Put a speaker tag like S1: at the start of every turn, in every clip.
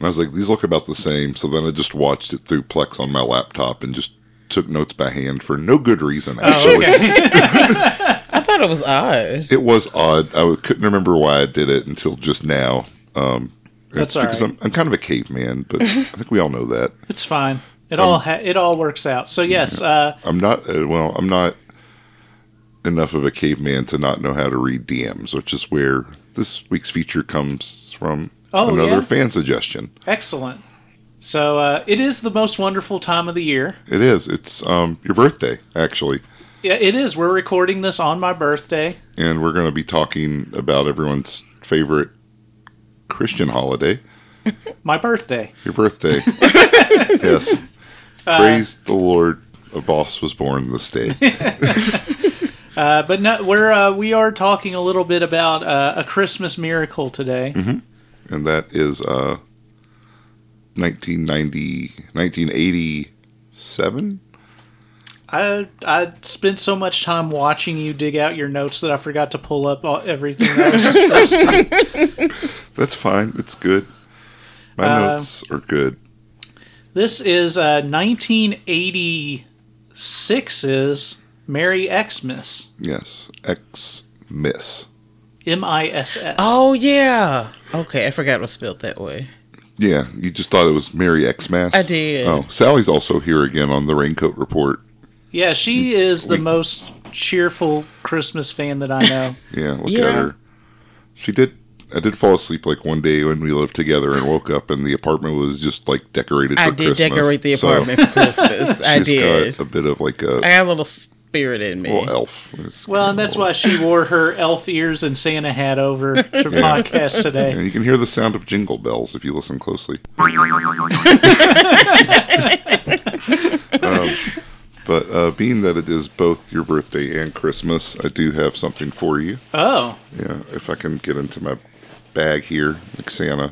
S1: I was like, these look about the same. So then I just watched it through Plex on my laptop and just took notes by hand for no good reason, actually.
S2: Oh, okay. I thought it was odd.
S1: It was odd. Couldn't remember why I did it until just now.
S3: That's
S1: it's because
S3: all right.
S1: I'm kind of a caveman, but I think we all know that.
S3: It's fine. It all works out. So yes,
S1: I'm not enough of a caveman to not know how to read DMs, which is where this week's feature comes from. Another fan suggestion.
S3: Excellent. So it is the most wonderful time of the year.
S1: It is. It's your birthday, actually.
S3: Yeah, it is. We're recording this on my birthday.
S1: And we're going to be talking about everyone's favorite Christian holiday.
S3: My birthday.
S1: Your birthday. Yes. Praise the Lord, a boss was born this day.
S3: But no, we are talking a little bit about a Christmas miracle today.
S1: Mm-hmm. And that is 1987.
S3: I spent so much time watching you dig out your notes that I forgot to pull up everything else.
S1: That's fine. It's good. My notes are good.
S3: This is 1986's Merry Xmas.
S1: Yes. Xmas.
S3: MISS.
S2: Oh, yeah. Okay, I forgot it was spelled that way.
S1: Yeah, you just thought it was Merry Xmas?
S2: I did.
S1: Oh, Sally's also here again on the Raincoat Report.
S3: Yeah, she is the most cheerful Christmas fan that I know.
S1: Yeah, look at her. I did fall asleep like one day when we lived together and woke up and the apartment was just like decorated for Christmas.
S2: I did decorate the apartment for Christmas. I did.
S1: Got a bit of like
S2: I got a little spirit in me.
S1: little elf.
S3: Well, and that's why she wore her elf ears and Santa hat over to podcast today.
S1: And you can hear the sound of jingle bells if you listen closely. But being that it is both your birthday and Christmas, I do have something for you.
S3: Oh.
S1: Yeah, if I can get into my bag here, like Santa.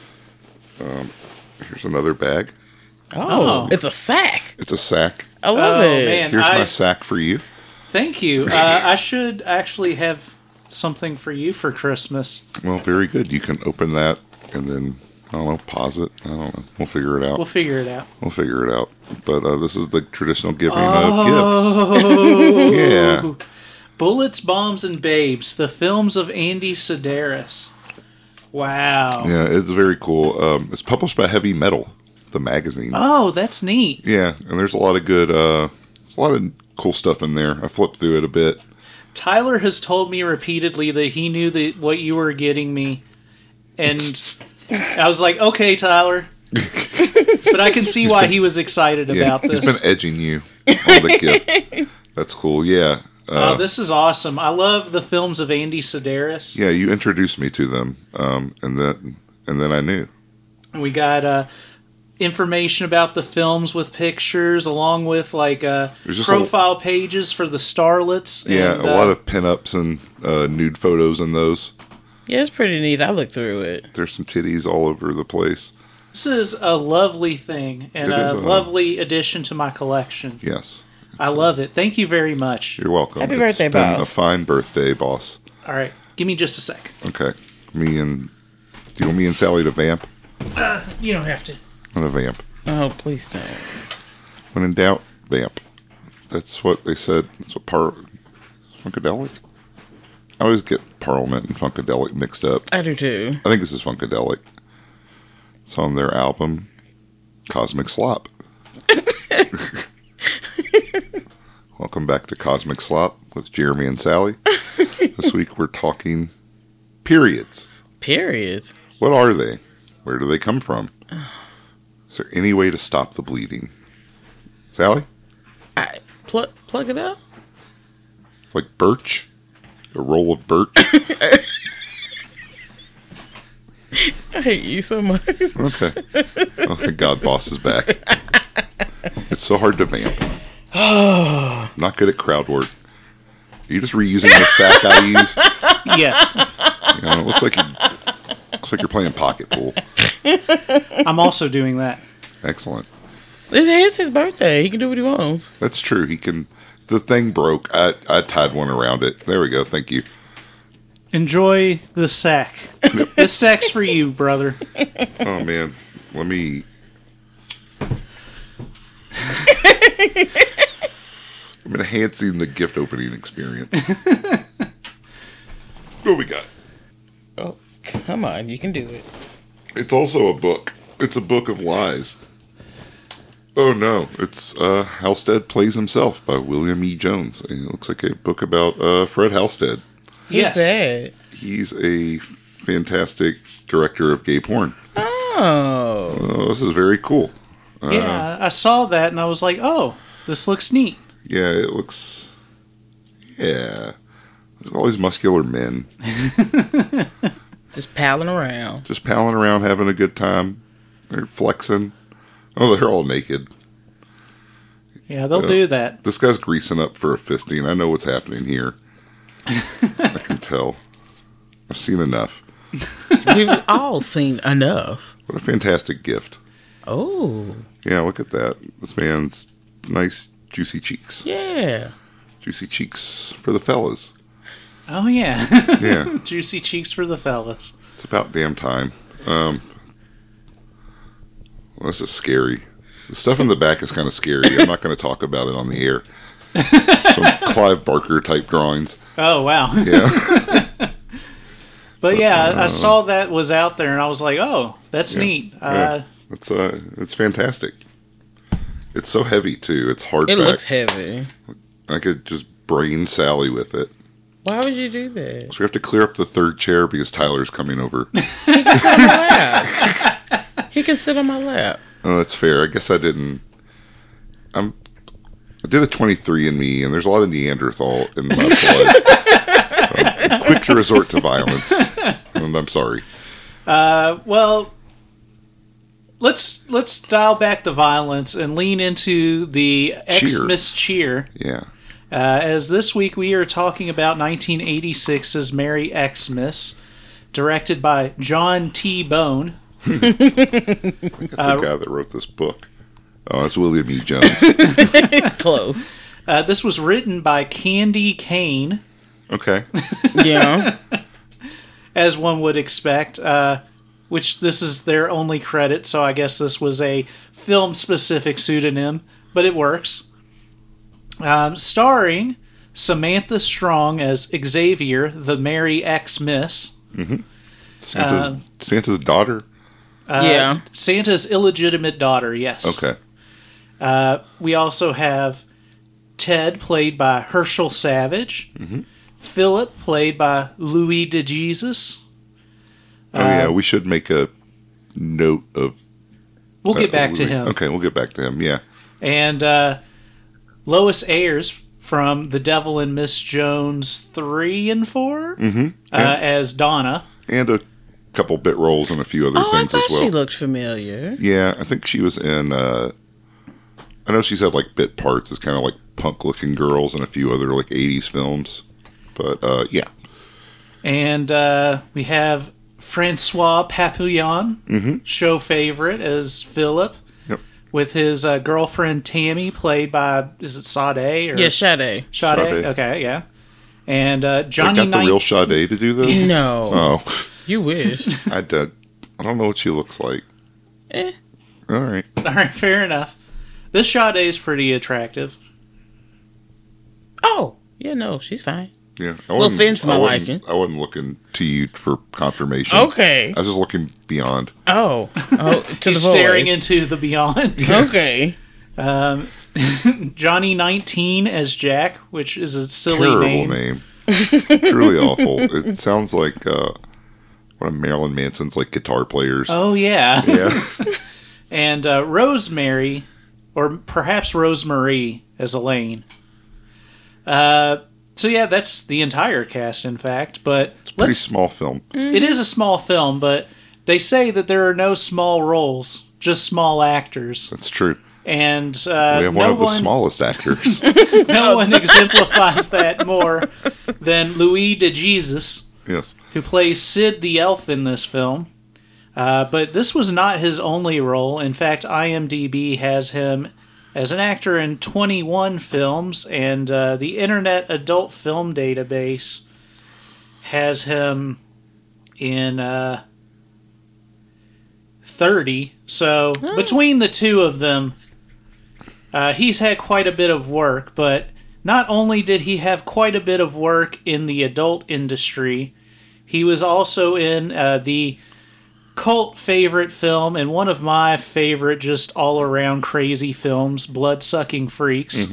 S1: Here's another bag.
S2: Oh, it's a sack.
S1: It's a sack.
S2: I love it.
S3: Man,
S1: Here's my sack for you.
S3: Thank you. I should actually have something for you for Christmas.
S1: Well, very good. You can open that and then, I don't know, pause it. I don't know. We'll figure it out.
S3: We'll figure it out.
S1: But this is the traditional giving
S3: Oh.
S1: of gifts. Yeah.
S3: Bullets, Bombs, and Babes, the films of Andy Sedaris. Wow.
S1: Yeah, it's very cool. It's published by Heavy Metal, the magazine.
S3: Oh, that's neat.
S1: Yeah, and there's a lot of good, there's a lot of cool stuff in there. I flipped through it a bit.
S3: Tyler has told me repeatedly that he knew that what you were getting me, and I was like, okay, Tyler. But I can see why he was excited about this.
S1: He's been edging you on the gift. That's cool, yeah.
S3: This is awesome. I love the films of Andy Sedaris.
S1: Yeah, you introduced me to them, and then I knew.
S3: We got information about the films with pictures, along with like profile pages for the starlets.
S1: Yeah,
S3: and,
S1: a lot of pinups and nude photos in those.
S2: Yeah, it's pretty neat. I looked through it.
S1: There's some titties all over the place.
S3: This is a lovely thing and a lovely addition to my collection.
S1: Yes.
S3: I love it. Thank you very much.
S1: You're welcome.
S2: Happy birthday,
S1: It's been
S2: boss.
S1: a fine birthday, boss.
S3: All right. Give me just a sec.
S1: Okay. Do you want me and Sally to vamp?
S3: You don't have to.
S1: I'm going to vamp.
S2: Oh, please don't.
S1: When in doubt, vamp. That's what they said. That's what Funkadelic? I always get Parliament and Funkadelic mixed up.
S2: I do too.
S1: I think this is Funkadelic. It's on their album, Cosmic Slop. Welcome back to Cosmic Slop with Jeremy and Sally. This week we're talking periods.
S2: Periods?
S1: What are they? Where do they come from? Is there any way to stop the bleeding? Sally?
S2: Plug it up?
S1: Like birch? A roll of birch?
S2: I hate you so much.
S1: Okay. Oh, thank God Boss is back. It's so hard to vamp. Not good at crowd work. Are you just reusing the sack I use?
S3: Yes.
S1: You know, it looks like you're playing pocket pool.
S3: I'm also doing that.
S1: Excellent.
S2: It is his birthday. He can do what he wants.
S1: That's true. He can. The thing broke. I tied one around it. There we go. Thank you.
S3: Enjoy the sack. This sack's for you, brother.
S1: Oh man, Let me. I'm enhancing the gift opening experience. What we got?
S2: Oh, come on, you can do it.
S1: It's also a book. It's a book of lies. Oh no, it's Halstead Plays Himself by William E. Jones. It looks like a book about Fred Halstead.
S2: Who's
S3: Yes.
S2: that?
S1: He's a fantastic director of gay porn.
S2: Oh.
S1: Oh, this is very cool.
S3: Yeah, I saw that and I was like, oh, this looks neat.
S1: Yeah, it looks. Yeah. There's all these muscular men
S2: Just palling around.
S1: just palling around having a good time. They're flexing. Oh, they're all naked.
S3: Yeah, they'll do that.
S1: This guy's greasing up for a fisting. I know what's happening here. I can tell. I've seen enough.
S2: We've all seen enough.
S1: What a fantastic gift.
S2: Oh.
S1: Yeah, look at that. This man's nice, juicy cheeks.
S2: Yeah.
S1: Juicy cheeks for the fellas.
S3: Oh, yeah.
S1: Yeah,
S3: Juicy cheeks for the fellas.
S1: it's about damn time. Well, this is scary. The stuff in the back is kind of scary. I'm not going to talk about it on the air. Some Clive Barker type drawings.
S3: Oh, wow.
S1: Yeah.
S3: But yeah, I saw that was out there and I was like, oh, that's
S1: Yeah.
S3: neat.
S1: Yeah. It's fantastic. It's so heavy too. It's hardback.
S2: It looks heavy.
S1: I could just brain Sally with it.
S2: Why would you do that?
S1: So we have to clear up the third chair because Tyler's coming over.
S2: He can sit on my lap. He can sit on my lap.
S1: Oh, that's fair. I guess I didn't. I did a 23andMe, and there's a lot of Neanderthal in my blood. I'm quick to resort to violence, and I'm sorry.
S3: Well, let's dial back the violence and lean into the Xmas cheer.
S1: Yeah.
S3: As this week we are talking about 1986's Merry Xmas, directed by John T. Bone.
S1: That's the guy that wrote this book. Oh, it's William E. Jones.
S2: Close.
S3: This was written by Candy Kane,
S1: Okay.
S2: Yeah.
S3: as one would expect, which this is their only credit, so I guess this was a film-specific pseudonym, but it works. Starring Samantha Strong as Xavier, the Merry Xmas.
S1: Santa's daughter?
S2: Yeah.
S3: Santa's illegitimate daughter, yes.
S1: Okay.
S3: We also have Ted, played by Herschel Savage. Philip, played by Louis DeJesus.
S1: Oh, yeah, we should make a note of...
S3: We'll get back to him.
S1: Okay, we'll get back to him, yeah.
S3: And Lois Ayres from The Devil and Miss Jones 3 and 4 as Donna.
S1: And a couple bit roles and a few other
S2: Oh, I
S1: things as
S2: thought
S1: well.
S2: she looked familiar.
S1: Yeah, I think she was in. I know she's had like bit parts as kind of like punk-looking girls in a few other like '80s films, but yeah.
S3: And we have Francois Papillon, show favorite, as Philip,
S1: Yep.
S3: with his girlfriend Tammy, played by, is it Sade? Or
S2: Yeah, Sade.
S3: Sade?
S1: Sade.
S3: Okay, yeah. And
S1: They
S3: Johnny
S1: got the
S3: Knight.
S1: real Sade to do this.
S2: No.
S1: Oh,
S2: You wish.
S1: I did. I don't know what she looks like.
S2: Eh.
S1: All right.
S3: All right, fair enough. This Sade is pretty attractive.
S2: Oh. Yeah, no, she's fine.
S1: Yeah.
S2: Little thin for my liking.
S1: I wasn't looking to you for confirmation.
S2: Okay.
S1: I was just looking beyond.
S2: Oh. Oh, to
S3: He's
S2: the void.
S3: staring into the beyond.
S2: Okay.
S3: Johnny 19 as Jack, which is a silly
S1: Terrible
S3: name.
S1: Truly awful. It sounds like one of Marilyn Manson's like guitar players.
S3: Oh, yeah.
S1: Yeah.
S3: And Rosemary, or perhaps Rosemary as Elaine. So yeah, that's the entire cast, in fact. But
S1: Pretty small film.
S3: it is a small film, but they say that there are no small roles, just small actors.
S1: That's true.
S3: And
S1: We have one
S3: no
S1: of the smallest actors.
S3: no one exemplifies that more than Louis DeJesus,
S1: Yes.
S3: who plays Sid the Elf in this film. But this was not his only role. In fact, IMDb has him as an actor in 21 films, and the Internet Adult Film Database has him in 30. So between the two of them, he's had quite a bit of work. But not only did he have quite a bit of work in the adult industry, he was also in the cult favorite film and one of my favorite just all-around crazy films, Blood-Sucking Freaks,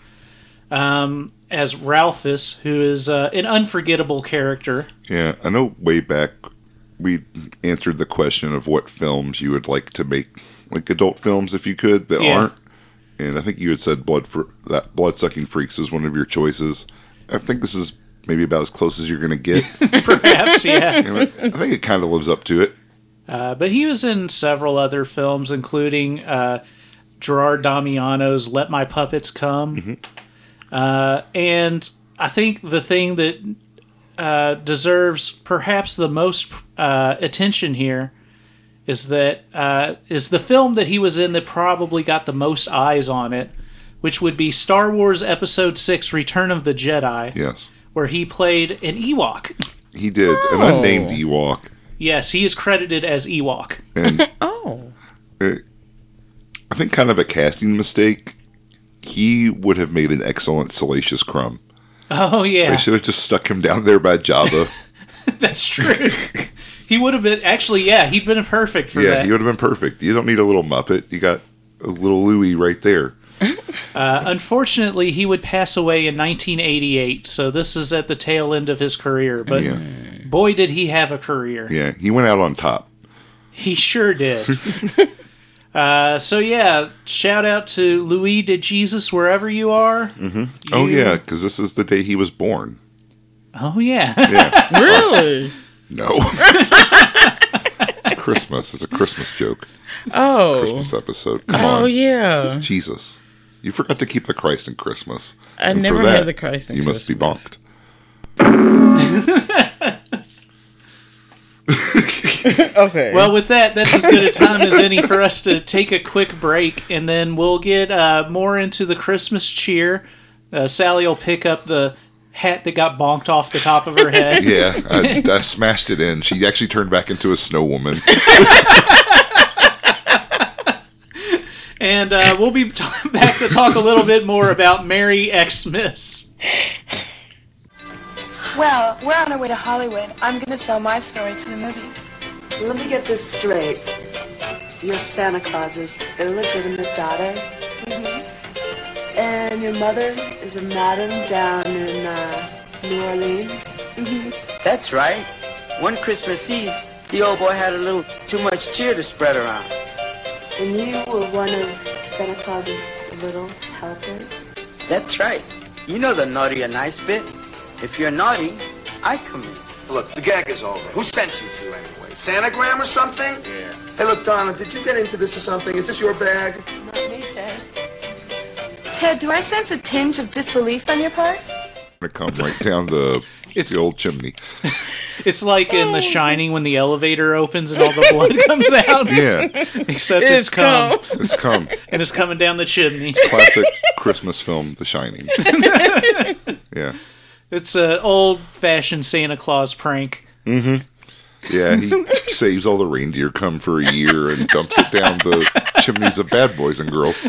S3: as Ralphus, who is an unforgettable character.
S1: Yeah, I know way back we answered the question of what films you would like to make, like adult films if you could, that aren't. And I think you had said Blood-Sucking Freaks is one of your choices. I think this is maybe about as close as you're going to get.
S3: Perhaps, yeah.
S1: I think it kind of lives up to it.
S3: But he was in several other films, including Gerard Damiano's Let My Puppets Come. And I think the thing that deserves perhaps the most attention here is that is the film that he was in that probably got the most eyes on it, which would be Star Wars Episode 6 Return of the Jedi.
S1: Yes.
S3: Where he played an Ewok.
S1: He did, an unnamed Ewok.
S3: Yes, he is credited as Ewok.
S1: And I think kind of a casting mistake. He would have made an excellent Salacious Crumb.
S3: Oh, yeah.
S1: They should have just stuck him down there by Jabba.
S3: That's true. He would have been, actually, yeah, he'd been perfect for that.
S1: Yeah, he would have been perfect. You don't need a little Muppet. You got a little Louie right there.
S3: Unfortunately, he would pass away in 1988, so this is at the tail end of his career. But boy, did he have a career.
S1: Yeah, he went out on top.
S3: He sure did. So yeah, shout out to Louis de Jesus wherever you are.
S1: Oh yeah, because this is the day he was born.
S3: Oh yeah.
S1: Yeah.
S2: Really?
S1: No. It's Christmas. It's a Christmas joke.
S2: Oh.
S1: Christmas episode. Come
S2: Oh,
S1: on.
S2: yeah.
S1: It's Jesus. You forgot to keep the Christ in Christmas.
S2: I
S1: And
S2: never
S1: for that,
S2: had the Christ in
S1: you
S2: Christmas.
S1: must be bonked.
S2: Okay.
S3: Well, with that's as good a time as any for us to take a quick break, and then we'll get more into the Christmas cheer. Sally will pick up the hat that got bonked off the top of her head.
S1: Yeah, I smashed it in. She actually turned back into a snow woman.
S3: And we'll be back to talk a little bit more about Merry Xmas.
S4: Well, we're on our way to Hollywood. I'm going to sell my story to the movies.
S5: Let me get this straight. You're Santa Claus's illegitimate daughter?
S4: Mm-hmm.
S5: And your mother is a madam down in New Orleans?
S4: Mm-hmm.
S6: That's right. One Christmas Eve, the old boy had a little too much cheer to spread around.
S5: And you were one of Santa Claus's little helpers?
S6: That's right. You know the naughty or nice bit. If you're naughty, I come in.
S7: Look, the gag is over. Who sent you two anyway? Sanagram or something? Yeah. Hey, look, Donna, did you get into this or something? Is this your bag?
S4: Not me, Ted. Ted, do I sense a tinge of disbelief on your part?
S1: Gonna come right down the old chimney.
S3: It's like in The Shining when the elevator opens and all the blood comes out.
S1: Yeah,
S3: Except it's come.
S1: it's come.
S3: And it's coming down the chimney.
S1: Classic Christmas film, The Shining. Yeah.
S3: It's an old-fashioned Santa Claus prank.
S1: Yeah, he saves all the reindeer come for a year and dumps it down the chimneys of bad boys and girls.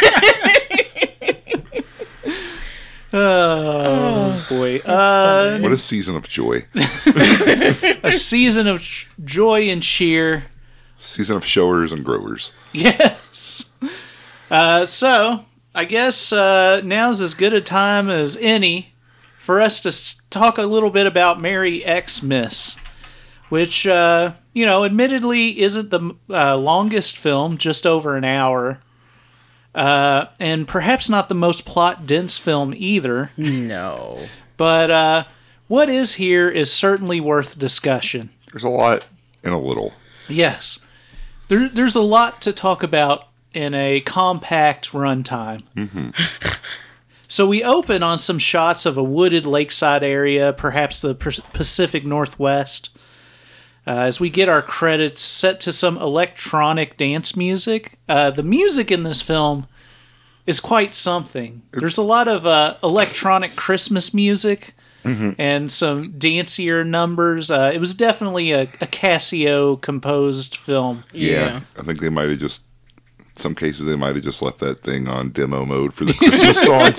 S3: Oh, boy.
S1: What a season of joy.
S3: A season of joy and cheer.
S1: Season of showers and growers.
S3: Yes. So, I guess now's as good a time as any for us to talk a little bit about Merry Xmas, which, admittedly isn't the longest film, just over an hour, and perhaps not the most plot-dense film either.
S2: No.
S3: But what is here is certainly worth discussion.
S1: There's a lot and a little.
S3: Yes. There's a lot to talk about in a compact runtime. So we open on some shots of a wooded lakeside area, perhaps the Pacific Northwest, as we get our credits set to some electronic dance music. The music in this film is quite something. There's a lot of electronic Christmas music, and some dancier numbers. It was definitely a Casio composed film.
S1: Yeah. I think they might have just, some cases they might have just left that thing on demo mode for the Christmas songs.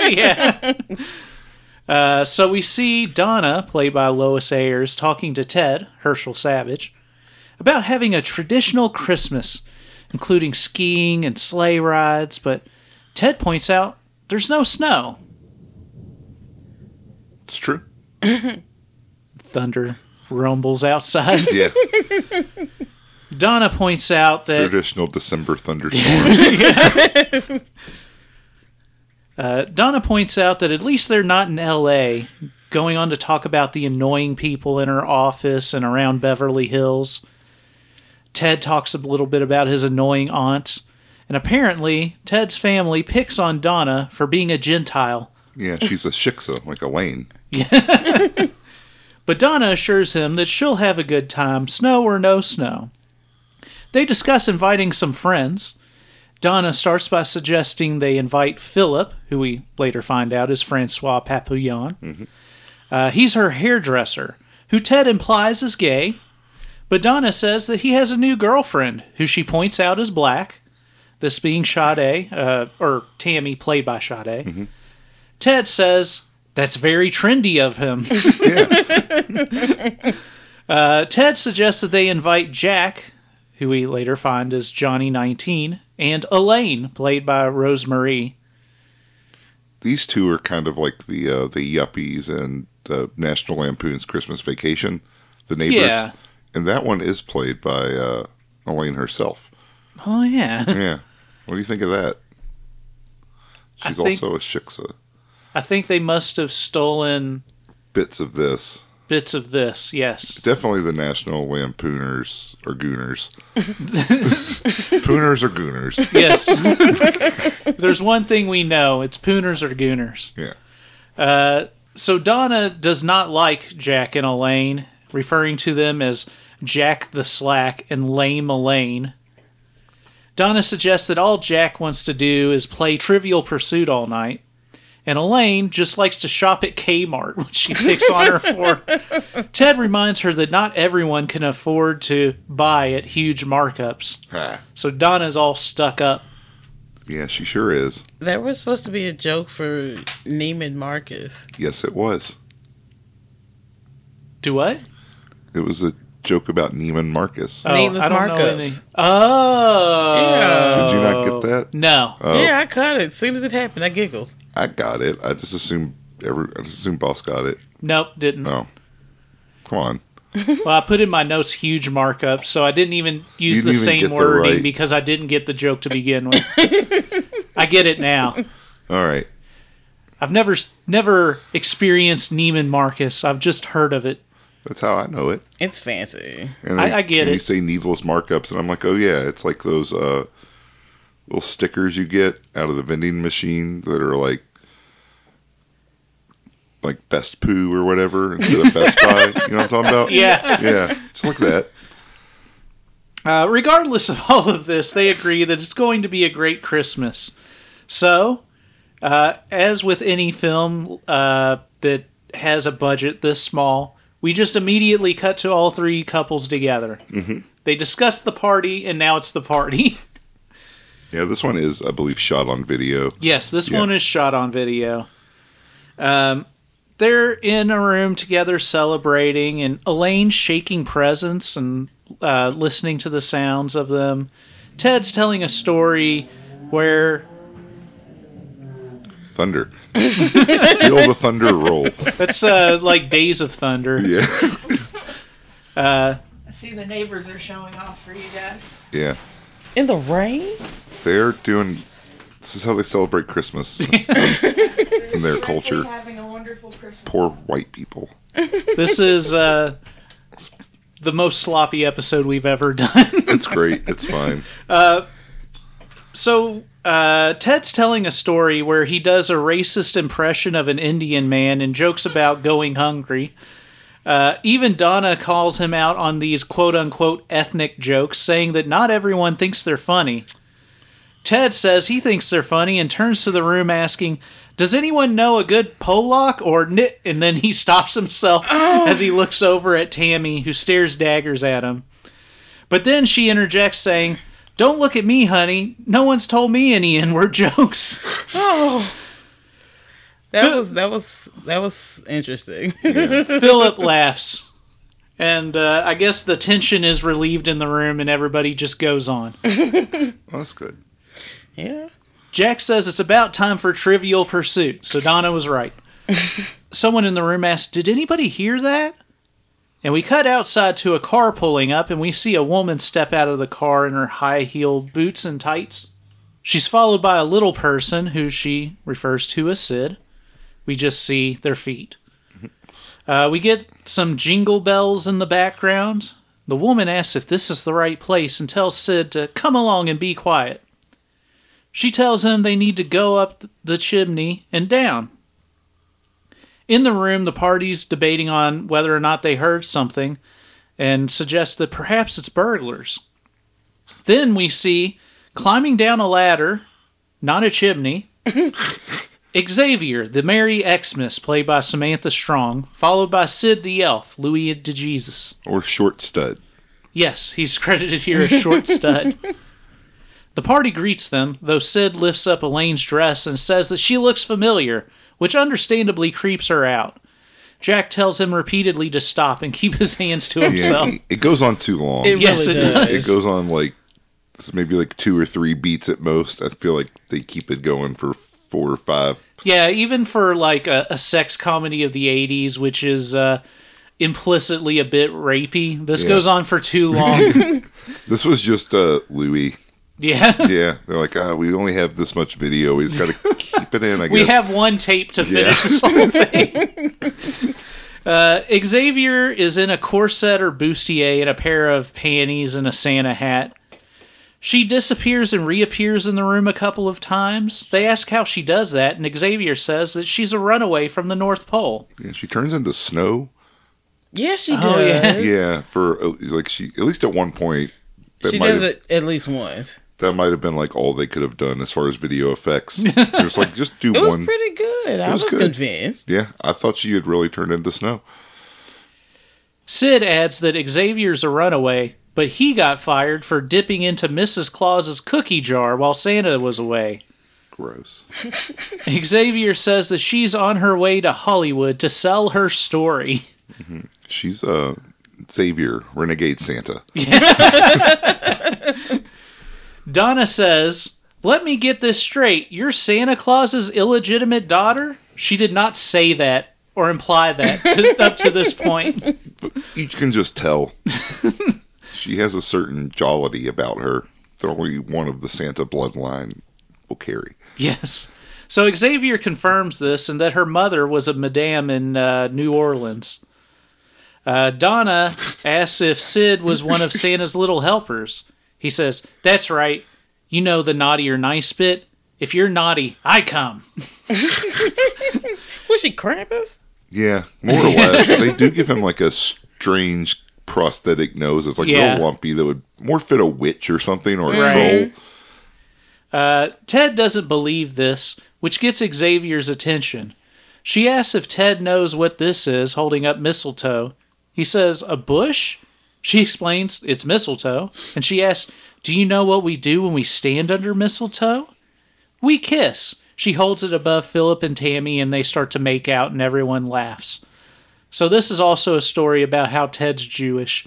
S3: Yeah. So we see Donna, played by Lois Ayers, talking to Ted, Herschel Savage, about having a traditional Christmas, including skiing and sleigh rides, but Ted points out there's no snow.
S1: It's true.
S3: Thunder rumbles outside.
S1: Yeah.
S3: Donna points out that
S1: Traditional December thunderstorms.
S3: Donna points out that at least they're not in L.A., going on to talk about the annoying people in her office and around Beverly Hills. Ted talks a little bit about his annoying aunt, and apparently Ted's family picks on Donna for being a Gentile.
S1: Yeah, she's a shiksa, like Elaine.
S3: But Donna assures him that she'll have a good time, snow or no snow. They discuss inviting some friends. Donna starts by suggesting they invite Philip, who we later find out is Francois Papillon. He's her hairdresser, who Ted implies is gay, but Donna says that he has a new girlfriend, who she points out is black, this being Sade, or Tammy, played by Sade. Ted says, that's very trendy of him. Ted suggests that they invite Jack, who we later find is Johnny 19, and Elaine, played by Rosemarie.
S1: These two are kind of like the yuppies and National Lampoon's Christmas Vacation, the neighbors.
S3: Yeah.
S1: And that one is played by Elaine herself.
S3: Oh, yeah.
S1: Yeah. What do you think of that? She's also a shiksa.
S3: I think they must have stolen
S1: Bits of this.
S3: bits of this, yes.
S1: Definitely the National Lampooners or Gooners. Pooners or Gooners.
S3: Yes. There's one thing we know. It's Pooners or Gooners.
S1: Yeah.
S3: So Donna does not like Jack and Elaine, referring to them as Jack the Slack and Lame Elaine. Donna suggests that all Jack wants to do is play Trivial Pursuit all night, and Elaine just likes to shop at Kmart, which she picks on her for. Ted reminds her that not everyone can afford to buy at huge markups. So Donna's all stuck up.
S1: Yeah, she sure is.
S2: That was supposed to be a joke for Neiman Marcus.
S1: Yes, it was.
S3: Do what?
S1: It was a joke about Neiman Marcus.
S2: Nameless
S3: I don't know
S2: markups.
S3: any. Oh.
S2: Yeah.
S1: Did you not get that?
S3: No.
S1: Oh,
S2: Yeah, I caught it. As soon as it happened, I giggled.
S1: I got it. I just assumed Boss got it.
S3: Nope, didn't.
S1: Oh, come on.
S3: Well, I put in my notes huge markup, so I didn't even use
S1: You
S3: the
S1: didn't even
S3: same
S1: get the
S3: wording
S1: right-
S3: because I didn't get the joke to begin with. I get it now.
S1: All right.
S3: I've never experienced Neiman Marcus. I've just heard of it.
S1: That's how I know it.
S2: It's fancy.
S1: And
S3: I get
S1: You
S3: it.
S1: say needless markups, and I'm like, oh yeah, it's like those little stickers you get out of the vending machine that are like Best Poo or whatever instead of Best Buy. You know what I'm talking about?
S3: Yeah.
S1: Yeah. Just like that.
S3: Regardless of all of this, they agree that it's going to be a great Christmas. So, as with any film that has a budget this small, we just immediately cut to all three couples together. Mm-hmm. They discuss the party, and now it's the party.
S1: Yeah, this one is, I believe, shot on video.
S3: Yes, this one is shot on video. They're in a room together celebrating, and Elaine's shaking presents and listening to the sounds of them. Ted's telling a story where...
S1: Thunder. Feel the thunder roll.
S3: That's like Days of Thunder.
S1: Yeah.
S8: I see the neighbors are showing off for you guys.
S1: Yeah.
S2: In the rain?
S1: They're doing... This is how they celebrate Christmas in their culture.
S8: Having a wonderful Christmas.
S1: Poor white people.
S3: This is the most sloppy episode we've ever done.
S1: It's great. It's fine.
S3: So, Ted's telling a story where he does a racist impression of an Indian man and jokes about going hungry. Even Donna calls him out on these quote-unquote ethnic jokes, saying that not everyone thinks they're funny. Ted says he thinks they're funny and turns to the room asking, does anyone know a good Pollock or knit? And then he stops himself as he looks over at Tammy, who stares daggers at him. But then she interjects saying, don't look at me, honey. No one's told me any N-word jokes.
S2: Oh. That was interesting.
S3: Philip laughs. And I guess the tension is relieved in the room and everybody just goes on.
S1: Well, that's good.
S2: Yeah.
S3: Jack says it's about time for Trivial Pursuit, so Donna was right. Someone in the room asks, did anybody hear that? And we cut outside to a car pulling up, and we see a woman step out of the car in her high-heeled boots and tights. She's followed by a little person who she refers to as Sid. We just see their feet. We get some jingle bells in the background. The woman asks if this is the right place and tells Sid to come along and be quiet. She tells him they need to go up the chimney and down. In the room, the party's debating on whether or not they heard something and suggest that perhaps it's burglars. Then we see, climbing down a ladder, not a chimney, Xavier, the Merry Xmas, played by Samantha Strong, followed by Sid the Elf, Louis DeJesus.
S1: Or Short Stud.
S3: Yes, he's credited here as Short Stud. The party greets them, though Sid lifts up Elaine's dress and says that she looks familiar, which understandably creeps her out. Jack tells him repeatedly to stop and keep his hands to himself.
S1: Yeah, it goes on too long.
S3: Yes, it does.
S1: It goes on maybe 2 or 3 beats at most. I feel like they keep it going for 4 or 5.
S3: Yeah, even for a sex comedy of the 80s, which is implicitly a bit rapey, this goes on for too long.
S1: This was just Louis.
S3: Yeah.
S1: Yeah, they're like, we only have this much video. We just got to keep it in, I guess.
S3: We have one tape to finish this whole thing. Xavier is in a corset or bustier and a pair of panties and a Santa hat. She disappears and reappears in the room a couple of times. They ask how she does that, and Xavier says that she's a runaway from the North Pole.
S1: Yeah, she turns into snow.
S2: Yes, she does.
S1: Yeah, for she at least at one point.
S2: She does it at least once.
S1: That might have been all they could have done as far as video effects. It was just do one.
S2: It was pretty good. I was convinced.
S1: Yeah, I thought she had really turned into snow.
S3: Sid adds that Xavier's a runaway, but he got fired for dipping into Mrs. Claus's cookie jar while Santa was away.
S1: Gross.
S3: Xavier says that she's on her way to Hollywood to sell her story.
S1: Mm-hmm. She's Xavier, renegade Santa.
S3: Donna says, let me get this straight. You're Santa Claus's illegitimate daughter? She did not say that or imply that up to this point.
S1: But you can just tell. She has a certain jollity about her that only one of the Santa bloodline will carry.
S3: Yes. So Xavier confirms this and that her mother was a madame in New Orleans. Donna asks if Sid was one of Santa's little helpers. He says, that's right. You know the naughty or nice bit? If you're naughty, I come.
S2: Was she Krampus?
S1: Yeah, more or less. They do give him a strange prosthetic nose. It's real lumpy that would more fit a witch or something or a troll.
S3: Ted doesn't believe this, which gets Xavier's attention. She asks if Ted knows what this is, holding up mistletoe. He says, a bush? She explains it's mistletoe, and she asks, do you know what we do when we stand under mistletoe? We kiss. She holds it above Philip and Tammy, and they start to make out, and everyone laughs. So this is also a story about how Ted's Jewish.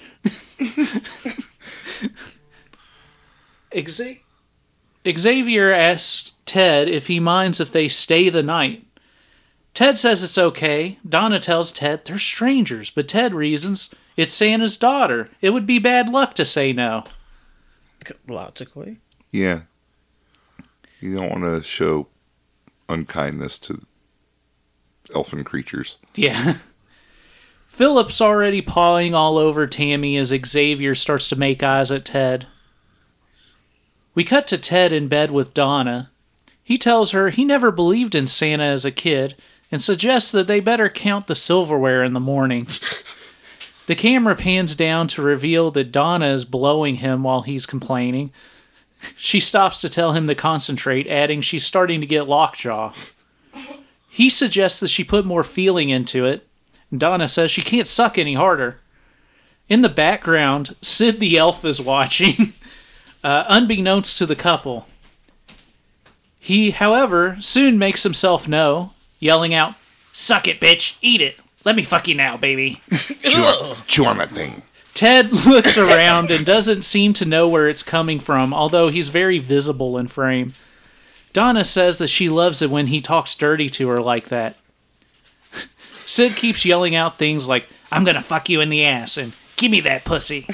S3: Xavier asks Ted if he minds if they stay the night. Ted says it's okay. Donna tells Ted they're strangers, but Ted reasons it's Santa's daughter. It would be bad luck to say no.
S2: Logically.
S1: Yeah. You don't want to show unkindness to elfin creatures.
S3: Yeah. Philip's already pawing all over Tammy as Xavier starts to make eyes at Ted. We cut to Ted in bed with Donna. He tells her he never believed in Santa as a kid and suggests that they better count the silverware in the morning. The camera pans down to reveal that Donna is blowing him while he's complaining. She stops to tell him to concentrate, adding she's starting to get lockjaw. He suggests that she put more feeling into it. Donna says she can't suck any harder. In the background, Sid the elf is watching, unbeknownst to the couple. He, however, soon makes himself know, yelling out, "Suck it, bitch! Eat it! Let me fuck you now, baby!"
S1: Chew on that thing.
S3: Ted looks around and doesn't seem to know where it's coming from, although he's very visible in frame. Donna says that she loves it when he talks dirty to her like that. Sid keeps yelling out things like, "I'm gonna fuck you in the ass," and "Give me that pussy."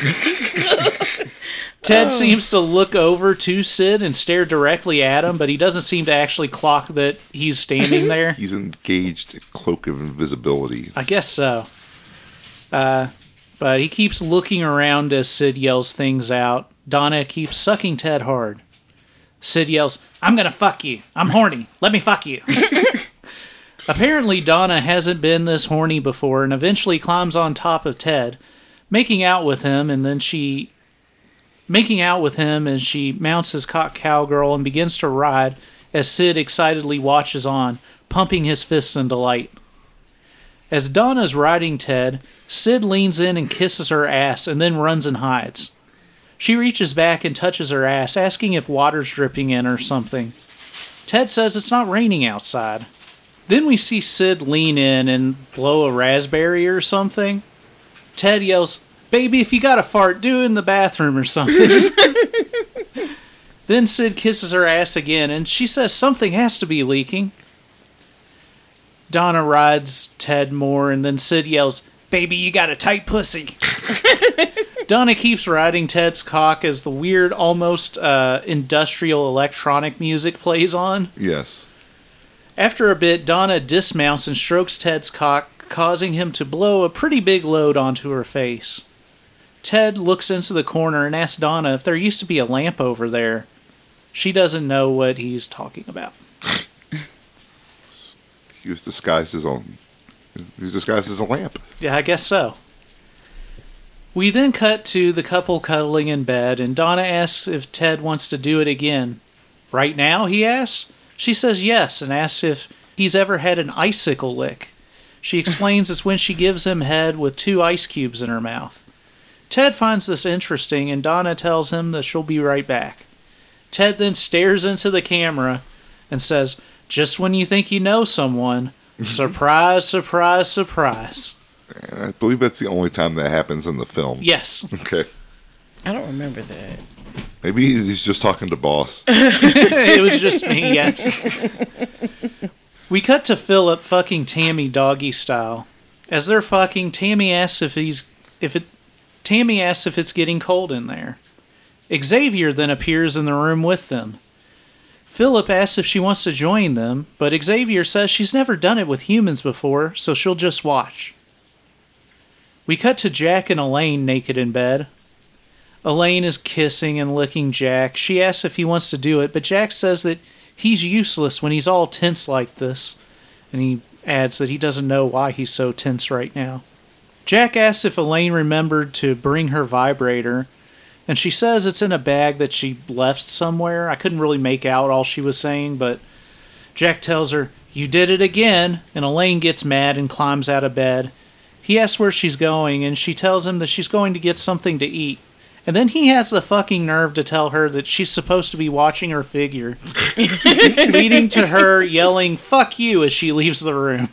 S3: Ted seems to look over to Sid and stare directly at him, but he doesn't seem to actually clock that he's standing there.
S1: He's engaged a cloak of invisibility.
S3: I guess so. But he keeps looking around as Sid yells things out. Donna keeps sucking Ted hard. Sid yells, "I'm gonna fuck you. I'm horny. Let me fuck you." Apparently, Donna hasn't been this horny before and eventually climbs on top of Ted, making out with him as she mounts his cock cowgirl and begins to ride as Sid excitedly watches on, pumping his fists in delight. As Donna's riding Ted, Sid leans in and kisses her ass and then runs and hides. She reaches back and touches her ass, asking if water's dripping in or something. Ted says it's not raining outside. Then we see Sid lean in and blow a raspberry or something. Ted yells, "Baby, if you got a fart, do it in the bathroom or something." Then Sid kisses her ass again, and she says something has to be leaking. Donna rides Ted more, and then Sid yells, "Baby, you got a tight pussy." Donna keeps riding Ted's cock as the weird, almost industrial electronic music plays on.
S1: Yes.
S3: After a bit, Donna dismounts and strokes Ted's cock, causing him to blow a pretty big load onto her face. Ted looks into the corner and asks Donna if there used to be a lamp over there. She doesn't know what he's talking about.
S1: He was disguised as a lamp.
S3: Yeah, I guess so. We then cut to the couple cuddling in bed, and Donna asks if Ted wants to do it again. "Right now?" he asks. She says yes, and asks if he's ever had an icicle lick. She explains it's when she gives him head with 2 ice cubes in her mouth. Ted finds this interesting, and Donna tells him that she'll be right back. Ted then stares into the camera and says, "Just when you think you know someone, surprise, surprise, surprise."
S1: I believe that's the only time that happens in the film.
S3: Yes.
S1: Okay.
S2: I don't remember that.
S1: Maybe he's just talking to Boss.
S3: It was just me, yes. We cut to Philip fucking Tammy doggy style. As they're fucking, Tammy asks if it's getting cold in there. Xavier then appears in the room with them. Philip asks if she wants to join them, but Xavier says she's never done it with humans before, so she'll just watch. We cut to Jack and Elaine naked in bed. Elaine is kissing and licking Jack. She asks if he wants to do it, but Jack says that he's useless when he's all tense like this, and he adds that he doesn't know why he's so tense right now. Jack asks if Elaine remembered to bring her vibrator, and she says it's in a bag that she left somewhere. I couldn't really make out all she was saying, but Jack tells her, "You did it again," and Elaine gets mad and climbs out of bed. He asks where she's going, and she tells him that she's going to get something to eat. And then he has the fucking nerve to tell her that she's supposed to be watching her figure, leading to her yelling, "Fuck you," as she leaves the room.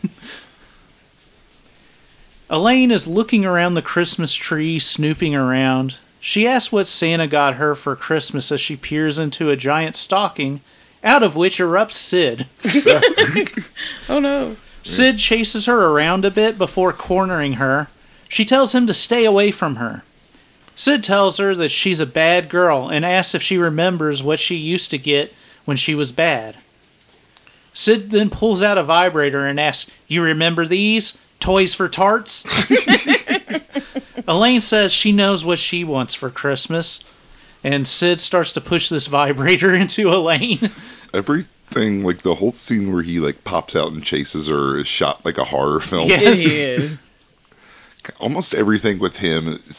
S3: Elaine is looking around the Christmas tree, snooping around. She asks what Santa got her for Christmas as she peers into a giant stocking, out of which erupts Sid.
S2: Oh no.
S3: Sid chases her around a bit before cornering her. She tells him to stay away from her. Sid tells her that she's a bad girl and asks if she remembers what she used to get when she was bad. Sid then pulls out a vibrator and asks, "You remember these? Toys for tarts?" Elaine says she knows what she wants for Christmas, and Sid starts to push this vibrator into Elaine.
S1: Everything, like the whole scene where he like pops out and chases her is shot like a horror film.
S3: Yes.
S2: Yeah.
S1: Almost everything with him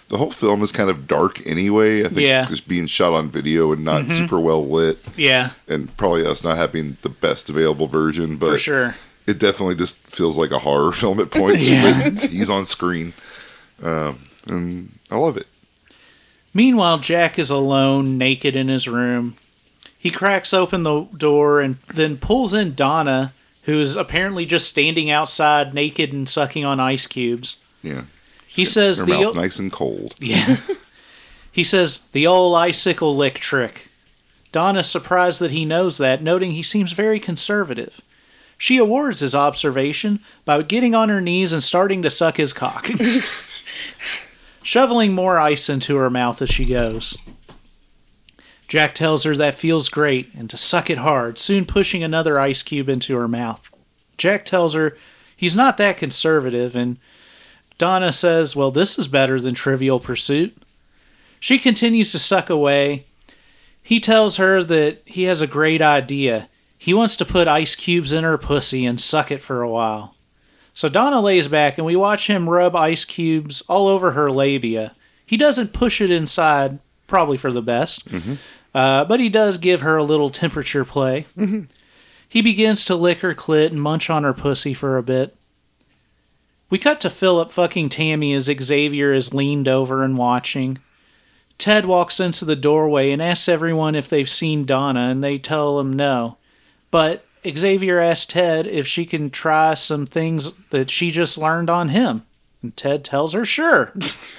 S1: The whole film is kind of dark anyway. I think just being shot on video and not super well lit.
S3: Yeah.
S1: And probably us not having the best available version. But
S3: for sure.
S1: It definitely just feels like a horror film at points. When he's on screen. And I love it.
S3: Meanwhile, Jack is alone, naked in his room. He cracks open the door and then pulls in Donna, who is apparently just standing outside naked and sucking on ice cubes.
S1: Yeah.
S3: He says
S1: her mouth nice and cold.
S3: Yeah. He says, the old icicle lick trick. Donna's surprised that he knows that, noting he seems very conservative. She awards his observation by getting on her knees and starting to suck his cock. Shoveling more ice into her mouth as she goes. Jack tells her that feels great and to suck it hard, soon pushing another ice cube into her mouth. Jack tells her he's not that conservative, and Donna says, well, this is better than Trivial Pursuit. She continues to suck away. He tells her that he has a great idea. He wants to put ice cubes in her pussy and suck it for a while. So Donna lays back and we watch him rub ice cubes all over her labia. He doesn't push it inside, probably for the best, but he does give her a little temperature play. He begins to lick her clit and munch on her pussy for a bit. We cut to Philip fucking Tammy as Xavier is leaned over and watching. Ted walks into the doorway and asks everyone if they've seen Donna, and they tell him no. But Xavier asks Ted if she can try some things that she just learned on him. And Ted tells her sure.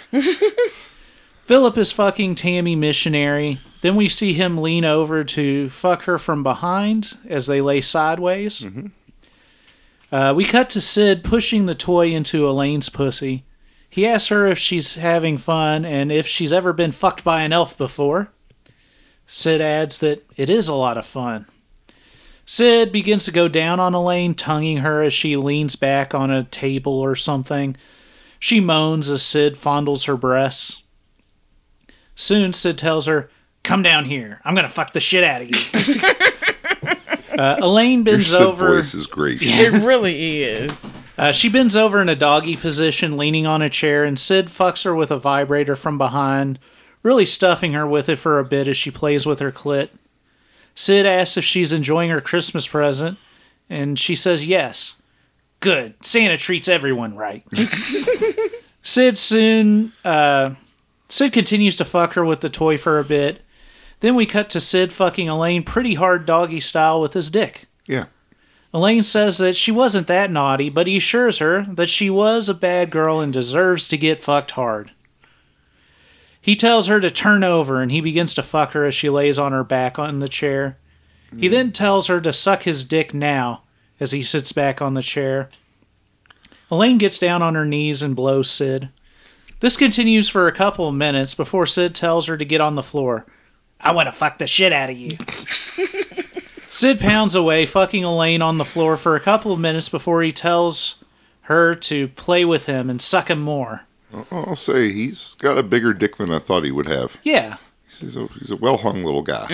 S3: Philip is fucking Tammy missionary. Then we see him lean over to fuck her from behind as they lay sideways. We cut to Sid pushing the toy into Elaine's pussy. He asks her if she's having fun and if she's ever been fucked by an elf before. Sid adds that it is a lot of fun. Sid begins to go down on Elaine, tonguing her as she leans back on a table or something. She moans as Sid fondles her breasts. Soon, Sid tells her, "Come down here. I'm going to fuck the shit out of you." Elaine bends
S1: Your Sid
S3: over.
S1: voice is great.
S2: It really is.
S3: She bends over in a doggy position, leaning on a chair, and Sid fucks her with a vibrator from behind, really stuffing her with it for a bit as she plays with her clit. Sid asks if she's enjoying her Christmas present, and she says yes. Good. Santa treats everyone right. Sid continues to fuck her with the toy for a bit. Then we cut to Sid fucking Elaine pretty hard doggy style with his dick.
S1: Yeah.
S3: Elaine says that she wasn't that naughty, but he assures her that she was a bad girl and deserves to get fucked hard. He tells her to turn over, and he begins to fuck her as she lays on her back on the chair. He then tells her to suck his dick now, as he sits back on the chair. Elaine gets down on her knees and blows Sid. This continues for a couple of minutes before Sid tells her to get on the floor. "I want to fuck the shit out of you." Sid pounds away, fucking Elaine on the floor for a couple of minutes before he tells her to play with him and suck him more.
S1: I'll say he's got a bigger dick than I thought he would have.
S3: Yeah.
S1: He's a well-hung little guy.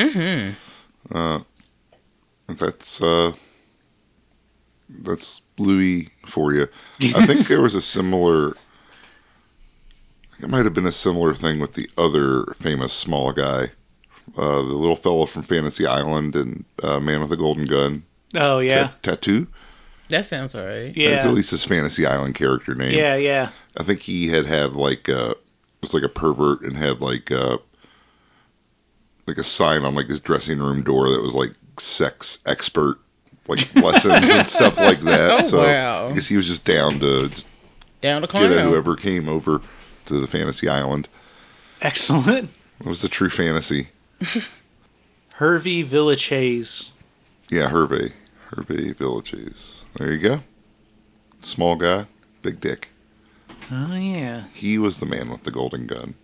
S1: That's Louis for you. I think there was a similar... It might have been a similar thing with the other famous small guy. The little fellow from Fantasy Island and Man with a Golden Gun.
S3: Oh, yeah.
S1: Tattoo?
S2: That sounds alright.
S3: Yeah.
S1: That's at least his Fantasy Island character name.
S3: Yeah, yeah.
S1: I think he had like was like a pervert and had like a sign on like his dressing room door that was like sex expert like lessons and stuff like that.
S2: Oh,
S1: so
S2: wow.
S1: I guess he was just down to
S2: get
S1: at whoever came over to the Fantasy Island.
S3: Excellent.
S1: It was the true fantasy.
S3: Hervey Villechaize.
S1: Yeah, Hervey Villechaize. There you go. Small guy, big dick.
S3: Oh, yeah.
S1: He was the man with the golden gun.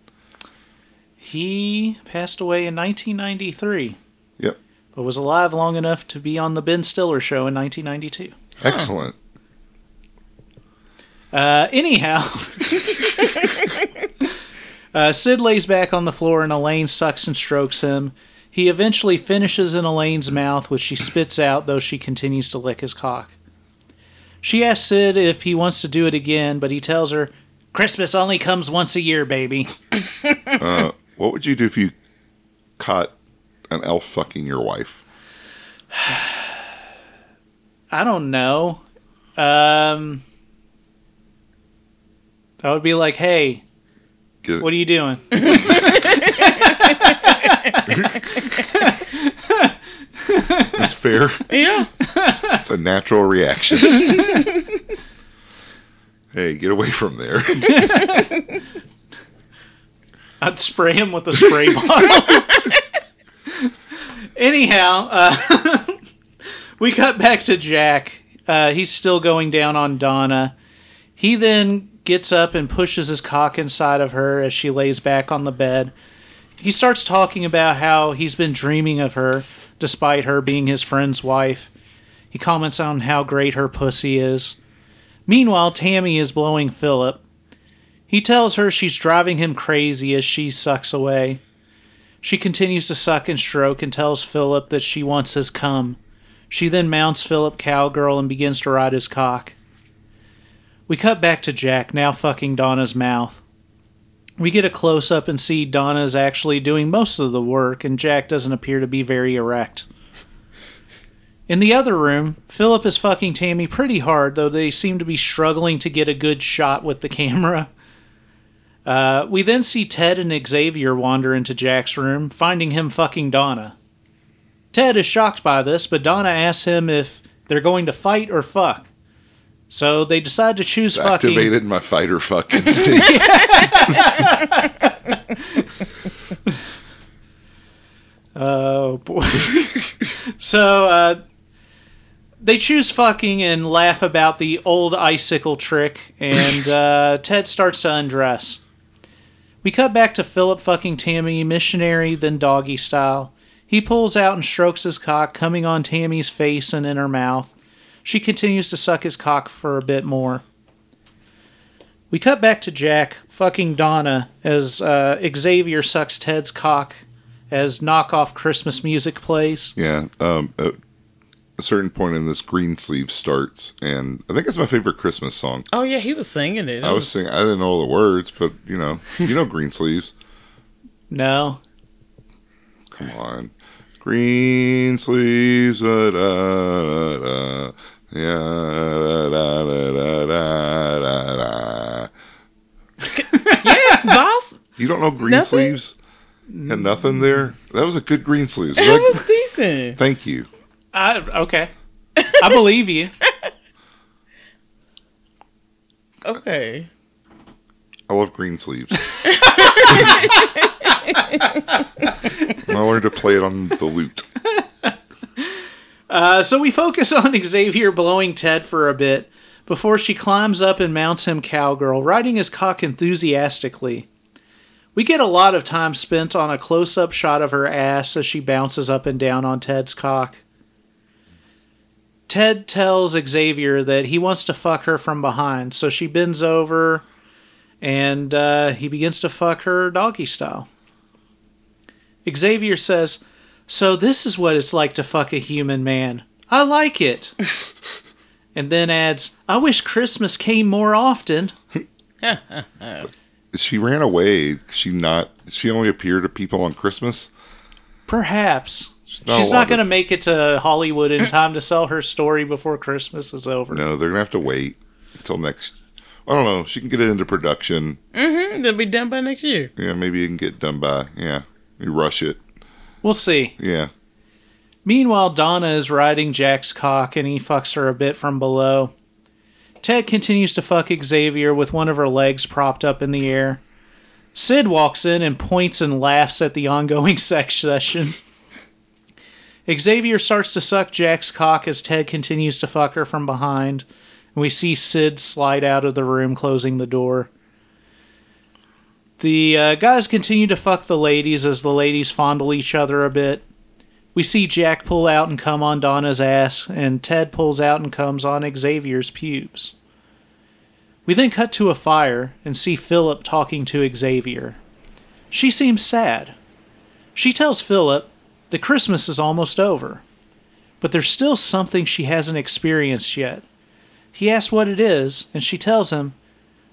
S3: He passed away in 1993.
S1: Yep.
S3: But was alive long enough to be on the Ben Stiller show in 1992.
S1: Excellent.
S3: Anyhow, Sid lays back on the floor and Elaine sucks and strokes him. He eventually finishes in Elaine's mouth, which she spits out, though she continues to lick his cock. She asks Sid if he wants to do it again, but he tells her, Christmas only comes once a year, baby.
S1: What would you do if you caught an elf fucking your wife?
S3: I don't know. I would be like, hey, what are you doing?
S1: That's fair.
S2: Yeah.
S1: It's a natural reaction. Hey, get away from there.
S3: I'd spray him with a spray bottle. Anyhow, we cut back to Jack. He's still going down on Donna. He then gets up and pushes his cock inside of her as she lays back on the bed. He starts talking about how he's been dreaming of her, despite her being his friend's wife. He comments on how great her pussy is. Meanwhile, Tammy is blowing Philip. He tells her she's driving him crazy as she sucks away. She continues to suck and stroke and tells Philip that she wants his cum. She then mounts Philip cowgirl and begins to ride his cock. We cut back to Jack, now fucking Donna's mouth. We get a close-up and see Donna is actually doing most of the work, and Jack doesn't appear to be very erect. In the other room, Philip is fucking Tammy pretty hard, though they seem to be struggling to get a good shot with the camera. We then see Ted and Xavier wander into Jack's room, finding him fucking Donna. Ted is shocked by this, but Donna asks him if they're going to fight or fuck. So they decide to choose fucking...
S1: Activated my fight or fuck instinct.
S3: Oh, boy. So, they choose fucking and laugh about the old icicle trick, and Ted starts to undress. We cut back to Philip fucking Tammy, missionary, then doggy style. He pulls out and strokes his cock, coming on Tammy's face and in her mouth. She continues to suck his cock for a bit more. We cut back to Jack fucking Donna as Xavier sucks Ted's cock as knockoff Christmas music plays.
S1: Yeah. At a certain point in this, Green Sleeve starts, and I think it's my favorite Christmas song.
S2: Oh yeah, he was singing it.
S1: I was singing. I didn't know all the words, but you know Green Sleeves.
S3: No.
S1: Come on. Green sleeves, da da da, yeah, da da da da da.
S2: Yeah, boss.
S1: You don't know Green
S2: Nothing?
S1: Sleeves? Had nothing there. That was a good Green Sleeves.
S2: It was decent.
S1: Thank you.
S3: Okay. I believe you.
S2: Okay.
S1: I love Green Sleeves. I learned to play it on the lute.
S3: So we focus on Xavier blowing Ted for a bit before she climbs up and mounts him cowgirl, riding his cock enthusiastically. We get a lot of time spent on a close-up shot of her ass as she bounces up and down on Ted's cock. Ted tells Xavier that he wants to fuck her from behind, so she bends over and he begins to fuck her doggy style. Xavier says, "So this is what it's like to fuck a human man. I like it." And then adds, "I wish Christmas came more often."
S1: She ran away. She only appeared to people on Christmas.
S3: Perhaps. She's not going to make it to Hollywood in time to sell her story before Christmas is over.
S1: No, they're going to have to wait until next... I don't know. She can get it into production.
S2: Mm-hmm. They'll be done by next year.
S1: Yeah, maybe it can get done by... Yeah. You rush it.
S3: We'll see.
S1: Yeah.
S3: Meanwhile, Donna is riding Jack's cock and he fucks her a bit from below. Ted continues to fuck Xavier with one of her legs propped up in the air. Sid walks in and points and laughs at the ongoing sex session. Xavier starts to suck Jack's cock as Ted continues to fuck her from behind. And we see Sid slide out of the room, closing the door. The guys continue to fuck the ladies as the ladies fondle each other a bit. We see Jack pull out and come on Donna's ass, and Ted pulls out and comes on Xavier's pubes. We then cut to a fire and see Philip talking to Xavier. She seems sad. She tells Philip that Christmas is almost over, but there's still something she hasn't experienced yet. He asks what it is, and she tells him,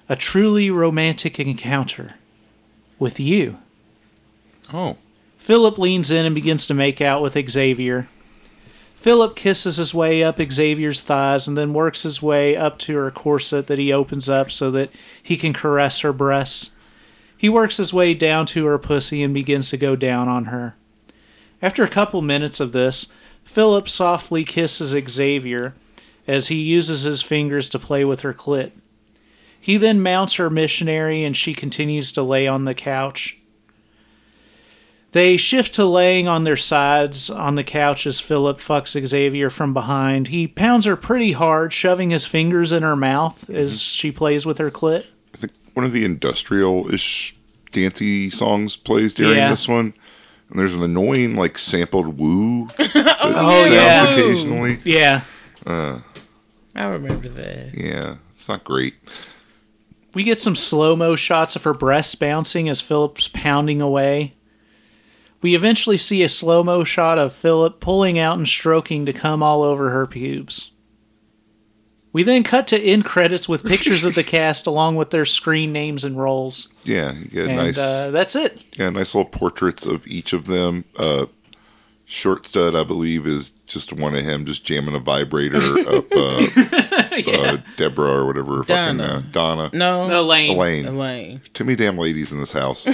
S3: a truly romantic encounter with you.
S1: Oh.
S3: Philip leans in and begins to make out with Xavier. Philip kisses his way up Xavier's thighs and then works his way up to her corset that he opens up so that he can caress her breasts. He works his way down to her pussy and begins to go down on her. After a couple minutes of this, Philip softly kisses Xavier as he uses his fingers to play with her clit. He then mounts her missionary and she continues to lay on the couch. They shift to laying on their sides on the couch as Philip fucks Xavier from behind. He pounds her pretty hard, shoving his fingers in her mouth as she plays with her clit.
S1: I think one of the industrial-ish dancey songs plays during this one. And there's an annoying, like, sampled woo that sounds occasionally.
S3: Yeah.
S2: I remember that.
S1: Yeah, it's not great.
S3: We get some slow-mo shots of her breasts bouncing as Philip's pounding away. We eventually see a slow-mo shot of Philip pulling out and stroking to come all over her pubes. We then cut to end credits with pictures of the cast along with their screen names and roles.
S1: Yeah, you get
S3: and, that's it.
S1: Yeah, nice little portraits of each of them. Short Stud, I believe, is just one of him just jamming a vibrator up Deborah or whatever. Donna.
S2: No,
S1: Elaine. Too many damn ladies in this house.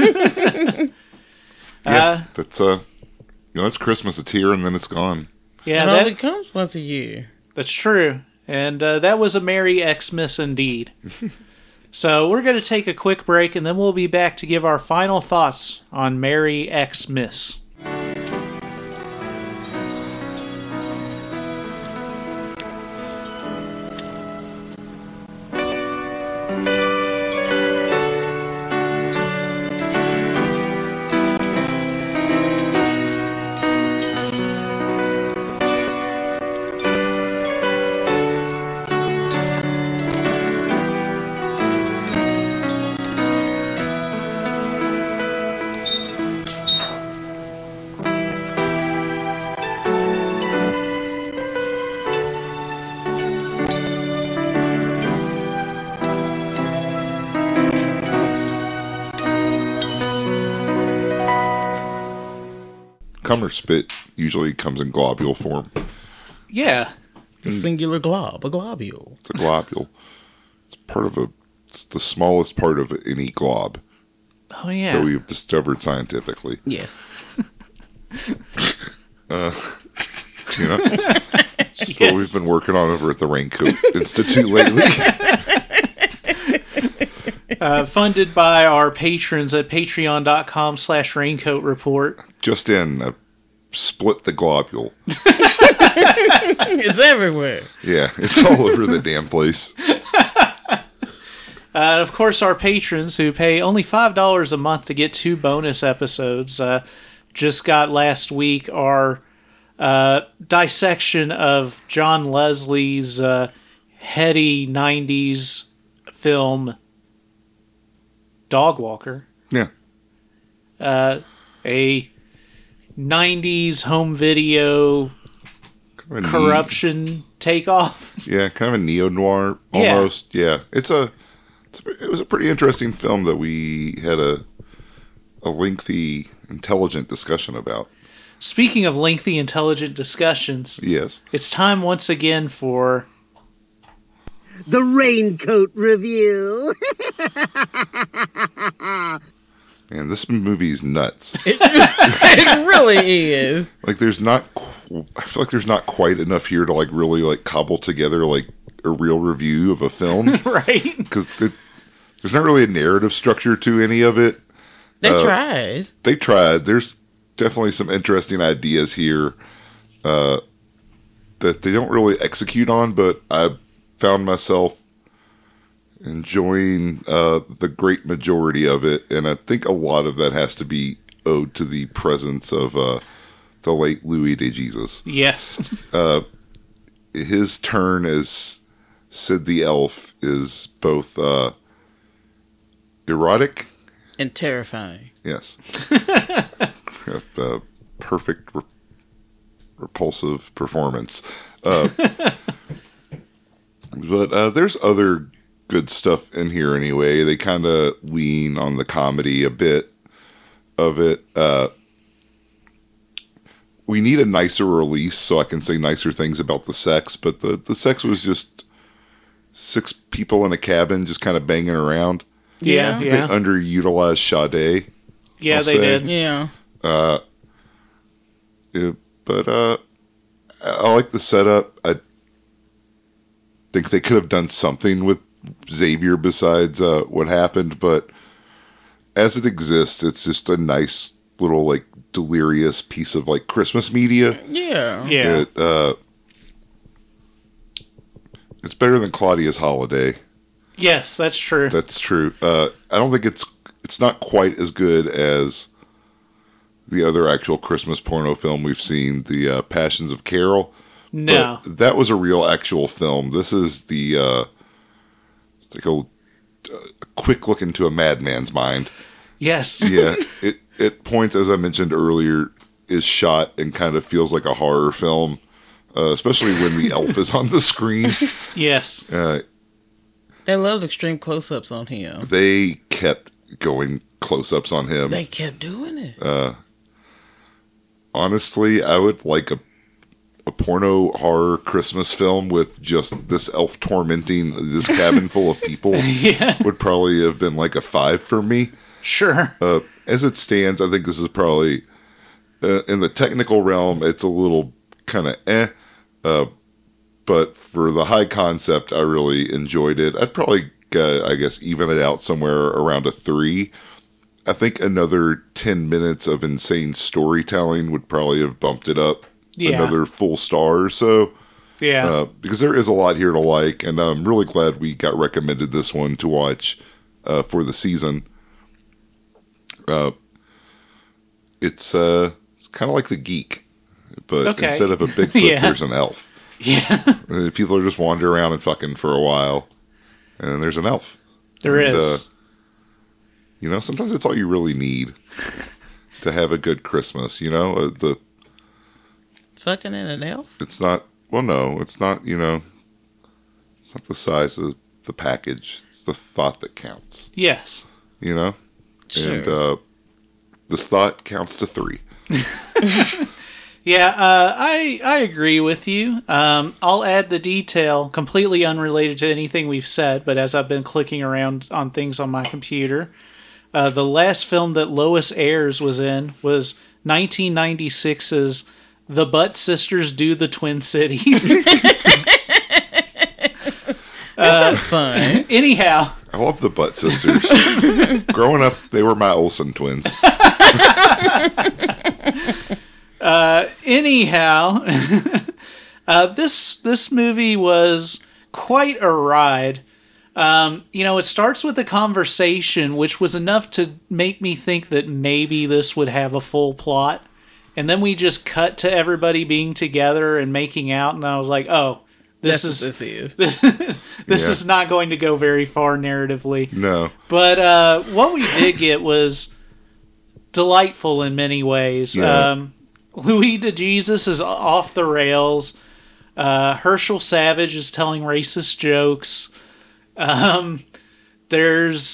S1: That's it's Christmas. It's here and then it's gone.
S3: Yeah,
S2: it only comes once a year.
S3: That's true. And that was a Merry Xmas indeed. So we're going to take a quick break and then we'll be back to give our final thoughts on Merry Xmas.
S1: Cum or spit usually comes in globule form.
S3: Yeah.
S2: It's a singular glob, a globule.
S1: It's a globule. It's the smallest part of any glob.
S3: Oh, yeah.
S1: That we've discovered scientifically.
S2: Yes.
S1: Just what we've been working on over at the Raincoat Institute lately.
S3: Funded by our patrons at patreon.com/raincoat report.
S1: Just in, split the globule.
S2: It's everywhere.
S1: Yeah, it's all over the damn place.
S3: Of course, our patrons who pay only $5 a month to get 2 bonus episodes just got last week our dissection of John Leslie's heady 90s film Dog Walker.
S1: Yeah.
S3: A 90s home video corruption takeoff.
S1: Yeah, kind of a neo-noir almost. Yeah. It was a pretty interesting film that we had a lengthy, intelligent discussion about.
S3: Speaking of lengthy, intelligent discussions,
S1: yes,
S3: it's time once again for
S9: the Raincoat Review.
S1: Man, this movie's nuts.
S2: It really is.
S1: Like, I feel like there's not quite enough here to really cobble together a real review of a film,
S3: right?
S1: Because there's not really a narrative structure to any of it.
S2: They tried.
S1: They tried. There's definitely some interesting ideas here that they don't really execute on, but I found myself enjoying the great majority of it, and I think a lot of that has to be owed to the presence of the late Louis de Jesus.
S3: Yes.
S1: His turn as Sid the Elf is both erotic
S2: and terrifying.
S1: Yes. The perfect repulsive performance. But there's other good stuff in here anyway. They kind of lean on the comedy a bit of it. We need a nicer release so I can say nicer things about the sex, but the sex was just 6 people in a cabin just kind of banging around.
S3: Yeah.
S1: They underutilized Sade.
S3: Yeah,
S1: I'll
S3: they
S1: say.
S3: did.
S2: Yeah.
S1: But I like the setup. I think they could have done something with Xavier besides what happened, but as it exists, it's just a nice little like delirious piece of like Christmas media.
S2: Yeah.
S1: It's better than Claudia's Holiday.
S3: Yes, that's true.
S1: That's true. I don't think it's not quite as good as the other actual Christmas porno film we've seen, the Passions of Carol.
S3: No.
S1: But that was a real actual film. This is the it's like a quick look into a madman's mind.
S3: Yes.
S1: Yeah. It points, as I mentioned earlier, is shot and kind of feels like a horror film, especially when the elf is on the screen.
S3: Yes.
S2: They loved extreme close-ups on him.
S1: They kept going close-ups on him.
S2: They kept doing it.
S1: Honestly, I would like a porno horror Christmas film with just this elf tormenting this cabin full of people.
S3: Yeah.
S1: Would probably have been like a 5 for me.
S3: Sure.
S1: As it stands, I think this is probably, in the technical realm, it's a little kind of but for the high concept, I really enjoyed it. I'd probably, I guess, even it out somewhere around a 3. I think another 10 minutes of insane storytelling would probably have bumped it up another full star or so.
S3: Yeah.
S1: Because there is a lot here to like, and I'm really glad we got recommended this one to watch for the season. It's kind of like The Geek, but instead of a Bigfoot, there's an elf.
S3: Yeah.
S1: People are just wandering around and fucking for a while, and there's an elf.
S3: There is.
S1: Sometimes it's all you really need to have a good Christmas. The
S2: Fucking in an elf?
S1: It's not. Well, no, it's not. It's not the size of the package. It's the thought that counts.
S3: Yes.
S2: Sure.
S1: And this thought counts to 3.
S3: Yeah, I agree with you. I'll add the detail completely unrelated to anything we've said, but as I've been clicking around on things on my computer, the last film that Lois Ayres was in was 1996's The Butt Sisters Do the Twin Cities.
S2: That's fun.
S3: Anyhow.
S1: I love the Butt Sisters. Growing up, they were my Olsen twins.
S3: Anyhow, this movie was quite a ride. It starts with a conversation, which was enough to make me think that maybe this would have a full plot. And then we just cut to everybody being together and making out, and I was like, oh, this is not going to go very far narratively.
S1: No.
S3: But what we did get was delightful in many ways.
S1: Yeah.
S3: Louis DeJesus is off the rails. Herschel Savage is telling racist jokes. There's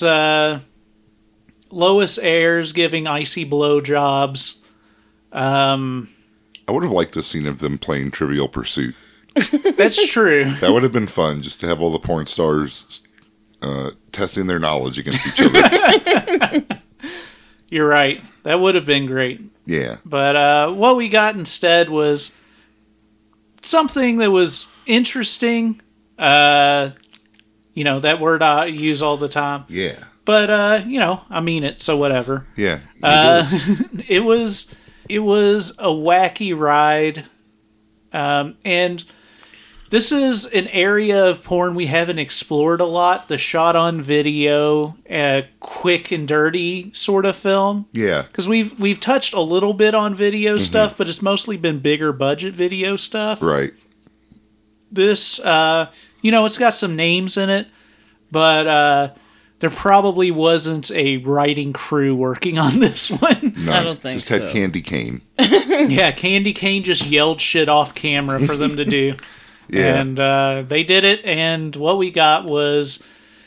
S3: Lois Ayres giving icy blowjobs.
S1: I would have liked a scene of them playing Trivial Pursuit.
S3: That's true.
S1: That would have been fun, just to have all the porn stars testing their knowledge against each other.
S3: You're right. That would have been great.
S1: Yeah.
S3: But what we got instead was something that was interesting. That word I use all the time.
S1: Yeah.
S3: But, I mean it, so whatever.
S1: Yeah.
S3: It was a wacky ride. And this is an area of porn we haven't explored a lot. The shot on video, quick and dirty sort of film.
S1: Yeah.
S3: Because we've touched a little bit on video stuff, but it's mostly been bigger budget video stuff.
S1: Right.
S3: This, it's got some names in it, but there probably wasn't a writing crew working on this one.
S1: No,
S2: I don't think
S1: just had
S2: so.
S1: Candy Cane.
S3: Yeah, Candy Cane just yelled shit off camera for them to do.
S1: Yeah.
S3: And they did it, and what we got was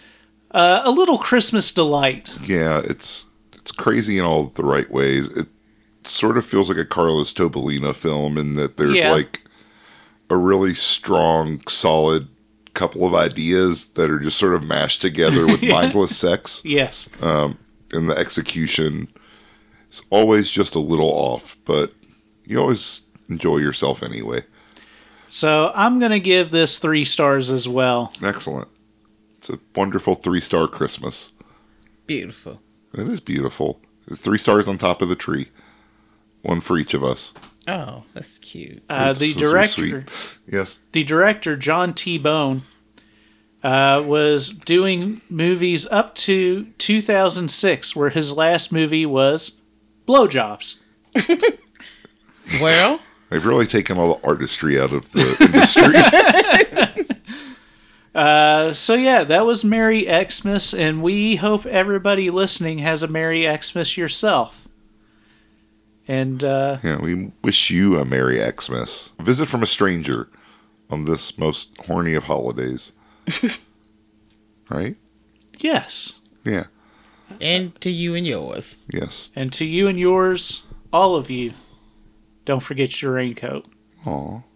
S3: A little Christmas delight.
S1: Yeah, it's crazy in all the right ways. It sort of feels like a Carlos Tobalina film in that there's like a really strong, solid couple of ideas that are just sort of mashed together with mindless sex.
S3: Yes.
S1: And the execution is always just a little off, but you always enjoy yourself anyway.
S3: So I'm going to give this 3 stars as well.
S1: Excellent. It's a wonderful 3-star Christmas.
S2: Beautiful.
S1: It is beautiful. There's 3 stars on top of the tree. 1 for each of us.
S2: Oh, that's cute.
S3: The director,
S1: yes,
S3: the director John T. Bone, was doing movies up to 2006, where his last movie was Blowjobs.
S2: Well,
S1: they've really taken all the artistry out of the industry.
S3: So yeah, that was Merry Xmas, and we hope everybody listening has a Merry Xmas yourself. And
S1: we wish you a Merry Xmas. A visit from a stranger on this most horny of holidays. Right?
S3: Yes.
S1: Yeah.
S2: And to you and yours.
S1: Yes.
S3: And to you and yours, all of you, don't forget your raincoat.
S1: Aw.